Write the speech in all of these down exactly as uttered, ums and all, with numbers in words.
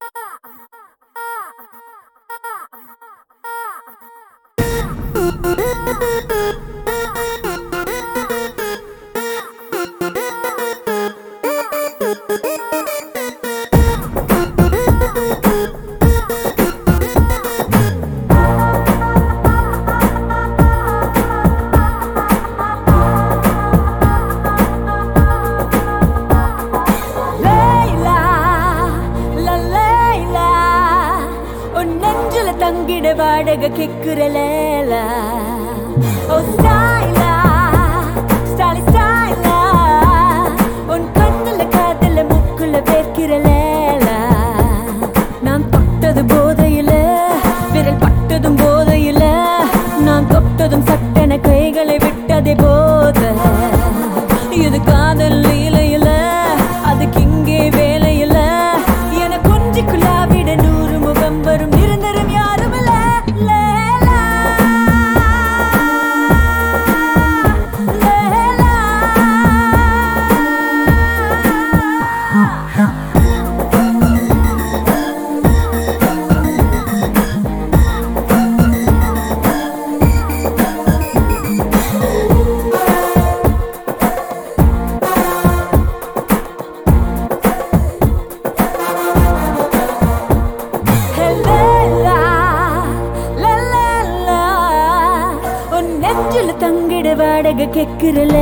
தங்கிட வாடகை கேக்குறல ஓ ஸ்டைலா ஸ்டைலி ஸ்டைலா உன் கண்ணுல காதல முக்குல வேர்க்கிறல நான் தொட்டது போதையில விரல் பட்டதும் போதையில நான் தொட்டதும் சட்டென கைகளை விட்டதே போத இது காதல் லீலையில அதுக்கு இங்கே வேலையில என கொஞ்சிக்குள்ளா விட நூறு முகம் வரும் நிரந்தரம் யாரும் இல்ல லேலா லேலா நெஞ்சில தங்கிட வாடகை கேக்குறல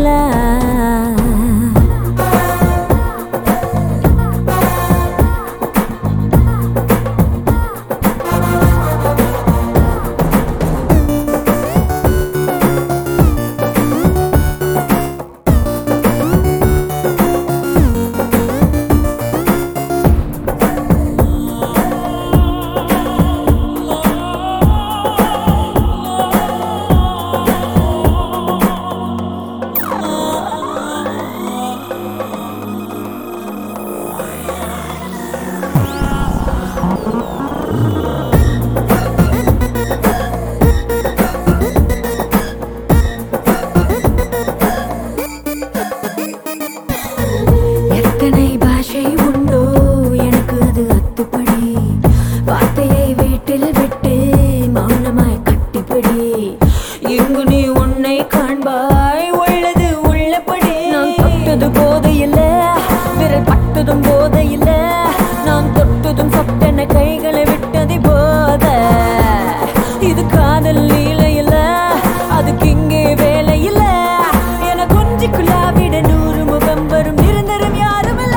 எத்தனை பாஷை உண்டோ எனக்கு அது அத்துப்படி வார்த்தையை வீட்டில் விட்டு மௌனமாய் கட்டிப்படி இங்கு நீ உன்னை காண்பாய் உள்ளது உள்ளபடி நான் தொட்டது போதையில்ல விரல் பட்டதும் போதையில்ல நான் தொட்டதும் சட்டென கைகளை விட்டது போத இது காதல் லீலையில அதுக்கு இங்கே வேலையில என கொஞ்சிக்குள்ளா விட நூறு முகம் வரும் நிரந்தரம் யாரும் இல்ல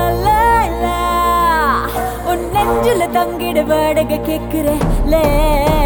நெஞ்சில தங்கிட வாடகை கேக்குறே